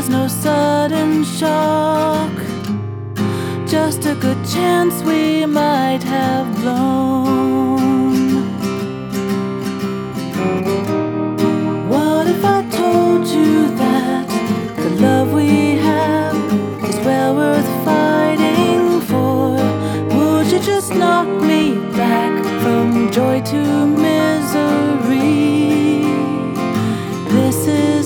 there's no sudden shock, just a good chance we might have blown. What if I told you that the love we have is well worth fighting for? Would you just knock me back?